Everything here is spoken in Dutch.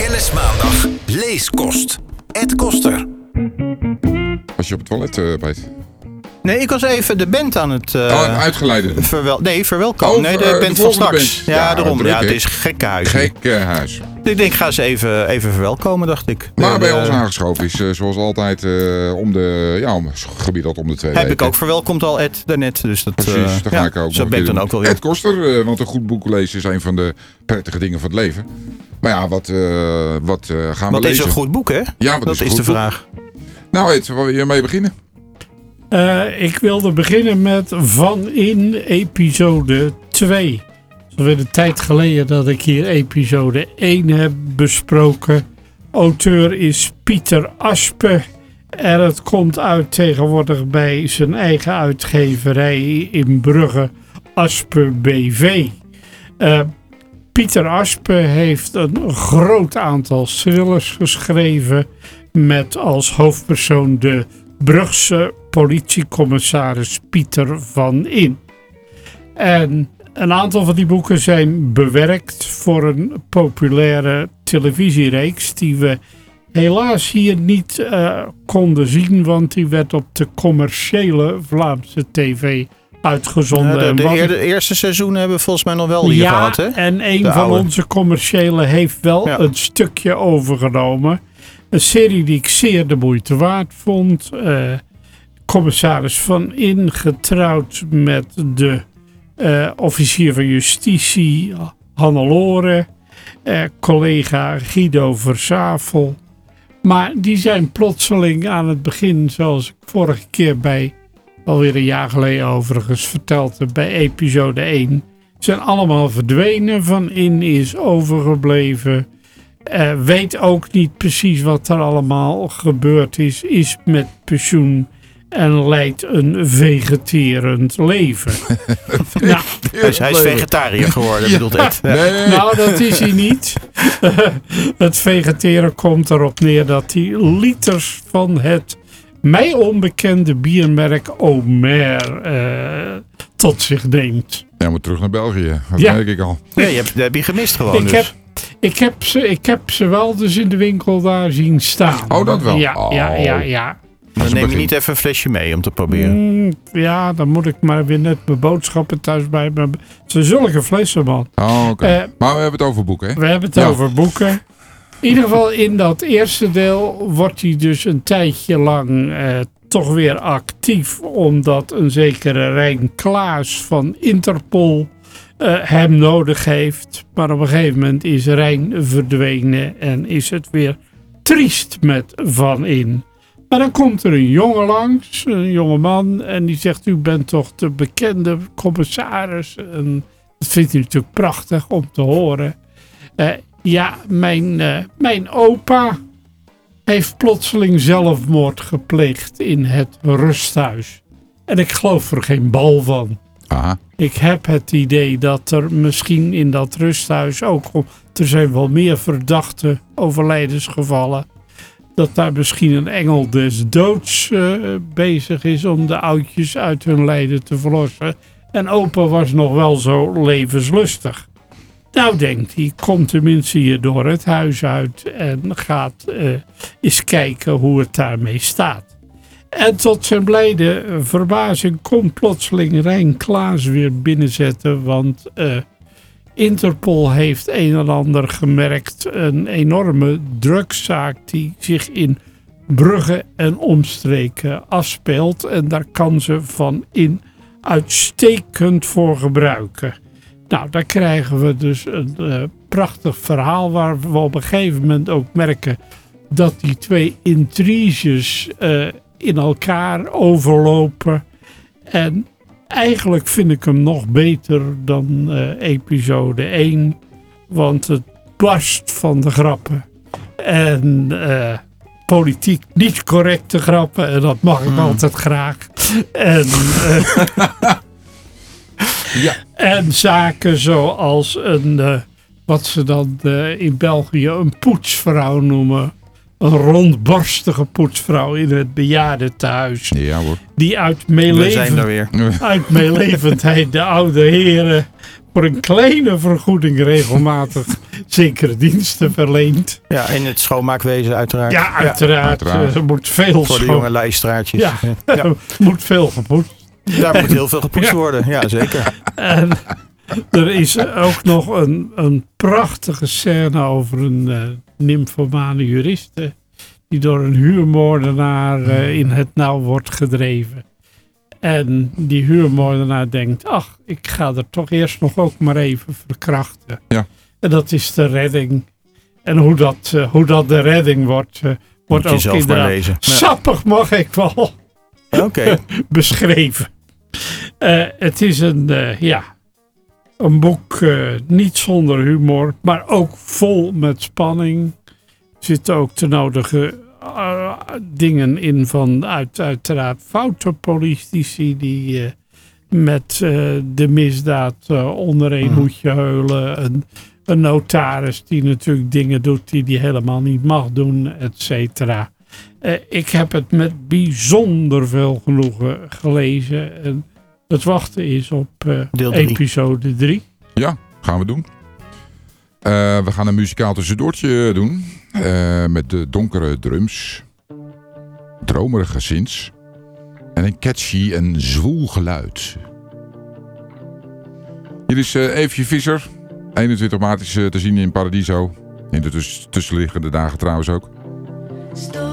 Kennismaandag. Leeskost. Ed Koster. Was je op het toilet, Peet? Nee, ik was even de band aan het... uitgeleide. Verwelkomen. Nee, de band van straks. Band. Ja, daarom. Druk, het is gekkenhuis. Gekkenhuis. Ik denk, ga ze even verwelkomen, dacht ik. Maar bij ons aangeschoven is, zoals altijd, om het gebied om de 2 weken. Heb ik ook verwelkomd al, Ed, daarnet. Dus dat, precies, daar ga ik ook zo ben ik dan ook wel weer. Ed Koster, want een goed boek lezen is een van de prettige dingen van het leven. Maar ja, wat gaan we lezen? Wat is een goed boek, hè? Ja, dat is de vraag. Nou, Ed, waar wil je mee beginnen? Ik wilde beginnen met Van In episode 2. Het is alweer een tijd geleden dat ik hier episode 1 heb besproken. Auteur is Pieter Aspe. En het komt uit tegenwoordig bij zijn eigen uitgeverij in Brugge, Aspe BV. Pieter Aspe heeft een groot aantal thrillers geschreven met als hoofdpersoon de Brugse politiecommissaris Pieter Van In. En een aantal van die boeken zijn bewerkt voor een populaire televisiereeks die we helaas hier niet konden zien, want die werd op de commerciële Vlaamse tv uitgezonden. De eerste seizoenen hebben we volgens mij nog wel hier gehad, hè? En een van onze commerciële heeft wel een stukje overgenomen. Een serie die ik zeer de moeite waard vond. Commissaris Van In, getrouwd met de officier van justitie Hannelore. Collega Guido Verzavel. Maar die zijn plotseling aan het begin, zoals ik vorige keer bij, alweer een jaar geleden overigens vertelde, bij episode 1, zijn allemaal verdwenen. Van In is overgebleven. Weet ook niet precies wat er allemaal gebeurd is met pensioen en leidt een vegeterend leven. Nou, hij is vegetariër geworden, bedoelt het. Nee. Nou, dat is hij niet. Het vegeteren komt erop neer dat hij liters van het mij onbekende biermerk Omer tot zich neemt. Ja, moet terug naar België. Dat merk ik al. Ja, dat heb je gemist gewoon. Ik heb ze wel dus in de winkel daar zien staan. Oh, dat wel? Ja. Dan neem je niet even een flesje mee om te proberen. Ja, dan moet ik maar weer net mijn boodschappen thuis bij me. Het zijn zulke flessen, man. Oh, oké. Maar we hebben het over boeken, hè? We hebben het over boeken. In ieder geval in dat eerste deel wordt hij dus een tijdje lang toch weer actief. Omdat een zekere Rijn Klaas van Interpol hem nodig heeft. Maar op een gegeven moment is Rijn verdwenen en is het weer triest met Van In. Maar dan komt er een jongen langs, een jongeman, en die zegt: u bent toch de bekende commissaris? En dat vindt hij natuurlijk prachtig om te horen. Mijn opa heeft plotseling zelfmoord gepleegd in het rusthuis. En ik geloof er geen bal van. Aha. Ik heb het idee dat er misschien in dat rusthuis ook, er zijn wel meer verdachte overlijdensgevallen, dat daar misschien een engel des doods bezig is om de oudjes uit hun lijden te verlossen. En opa was nog wel zo levenslustig. Nou, denkt hij, komt tenminste hier door het huis uit en gaat eens kijken hoe het daarmee staat. En tot zijn blijde verbazing komt plotseling Rijn Klaas weer binnenzetten, want Interpol heeft een en ander gemerkt. Een enorme drugszaak die zich in Brugge en omstreken afspeelt. En daar kan ze Van In uitstekend voor gebruiken. Nou, daar krijgen we dus een prachtig verhaal waar we op een gegeven moment ook merken dat die twee intriges in elkaar overlopen. En eigenlijk vind ik hem nog beter dan episode 1. Want het barst van de grappen. En politiek niet correcte grappen. En dat mag ik altijd graag. En, en zaken zoals wat ze dan in België een poetsvrouw noemen. Een rondborstige poetsvrouw in het bejaardentehuis. Ja hoor. Die uit We zijn er weer. meelevendheid de oude heren voor een kleine vergoeding regelmatig zekere diensten verleent. Ja, in het schoonmaakwezen uiteraard. Ja, uiteraard. Er moet veel voor de jonge lijstraatjes. Ja, moet veel gepoetst. Daar moet heel veel gepoetst worden, ja zeker. En er is ook nog een prachtige scène over een nymphomane juriste die door een huurmoordenaar in het nauw wordt gedreven. En die huurmoordenaar denkt, ach, ik ga er toch eerst nog ook maar even verkrachten. Ja. En dat is de redding. En hoe dat de redding wordt ook inderdaad sappig, mag ik wel beschreven. Het is een boek niet zonder humor, maar ook vol met spanning. Er zitten ook de nodige dingen in van uiteraard foute politici die met de misdaad onder één hoedje heulen. Een notaris die natuurlijk dingen doet die hij helemaal niet mag doen, et cetera. Ik heb het met bijzonder veel genoegen gelezen. En het wachten is op episode 3. Ja, gaan we doen. We gaan een muzikaal tussendoortje doen. Met de donkere drums. Dromerige synths. En een catchy en zwoel geluid. Hier is Eefje Visser. 21 maart is te zien in Paradiso. In de tussenliggende dagen trouwens ook.